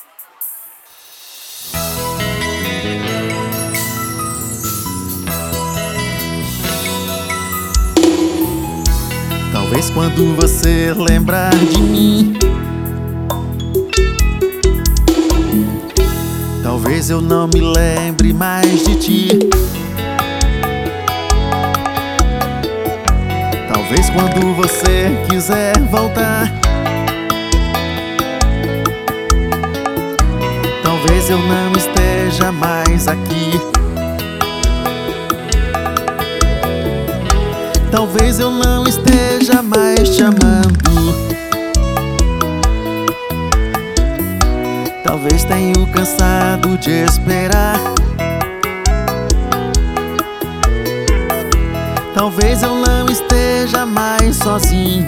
Talvez quando você lembrar de mim, talvez eu não me lembre mais de ti. Talvez quando você quiser voltar, talvez eu não esteja mais aqui. Talvez eu não esteja mais te amando. Talvez tenho cansado de esperar. Talvez eu não esteja mais sozinho.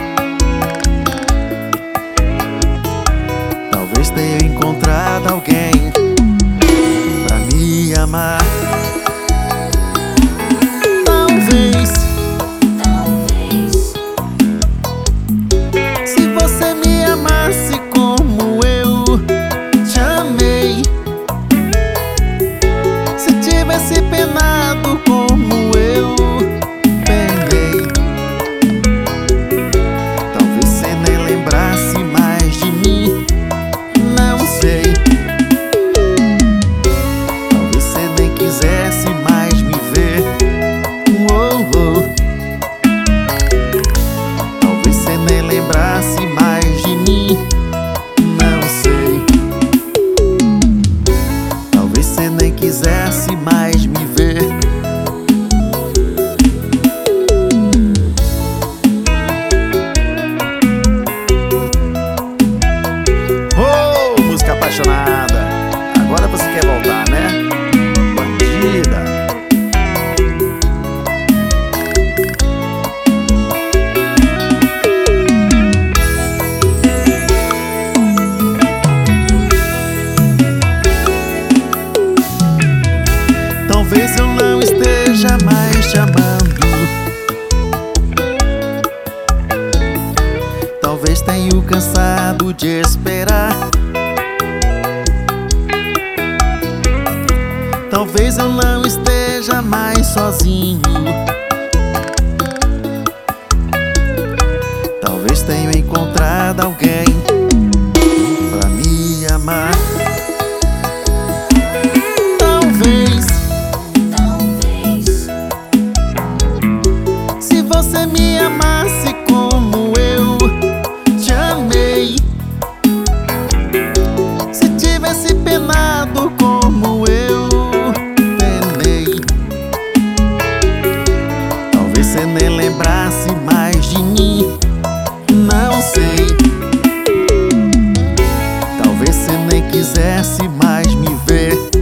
Talvez tenha encontrado alguém pra me amar. Talvez se você me amasse como eu te amei, se tivesse penado como eu penei, talvez você nem lembrasse mais de mim, não sei. Talvez você nem quisesse mais me ver. Talvez você nem lembrasse mais de mim, não sei. Talvez você nem quisesse mais me ver. Oh, música apaixonada. Agora você quer voltar, né? Bandida. Talvez eu não esteja mais te amando. Talvez tenho cansado de esperar. Talvez eu não esteja mais sozinho. Talvez tenha encontrado alguém pra me amar. Talvez se você me amasse como eu te amei, se tivesse penado como eu penei, talvez você nem lembrasse mais de mim, não sei. Talvez você nem quisesse mais me ver.